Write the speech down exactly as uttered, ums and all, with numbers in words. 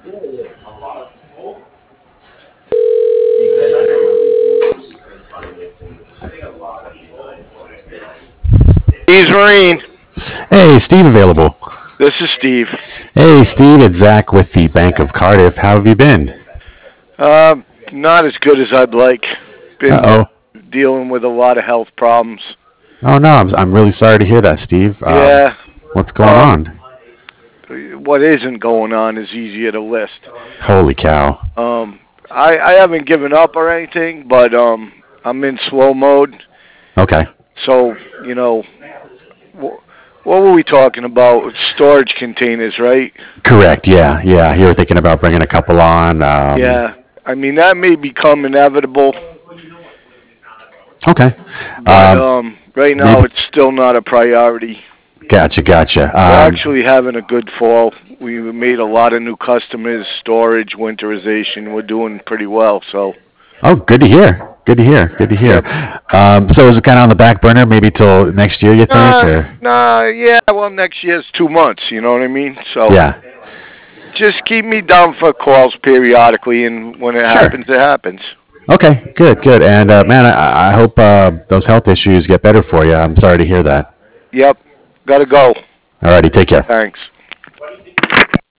Steve's Marine. Hey, Steve available. This is Steve. Hey, Steve, it's Zach with the Bank of Cardiff. How have you been? Uh, not as good as I'd like. Been Uh-oh. dealing with a lot of health problems. Oh, no, I'm, I'm really sorry to hear that, Steve. Um, Yeah. What's going um, on? What isn't going on is easier to list. Holy cow. Um, I, I haven't given up or anything, but um, I'm in slow mode. Okay. So, you know, wh- what were we talking about? Storage containers, right? Correct, yeah, yeah. You were thinking about bringing a couple on. Um, Yeah. I mean, that may become inevitable, Okay. but Um, um, right now maybe, it's still not a priority. gotcha, gotcha. We're Um, actually having a good fall. We made a lot of new customers, storage, winterization. We're doing pretty well, so. oh, good to hear. Good to hear. Good to hear. Yep. Um, so is it kind of on the back burner maybe till next year, you think? Nah, Or nah, yeah, well, next year's two months, you know what I mean? So. Yeah. Just keep me down for calls periodically, and when it Sure. happens, it happens. Okay, good, good. And, uh, man, I, I hope uh, those health issues get better for you. I'm sorry to hear that. Yep. Gotta go. Alrighty, take care. Thanks.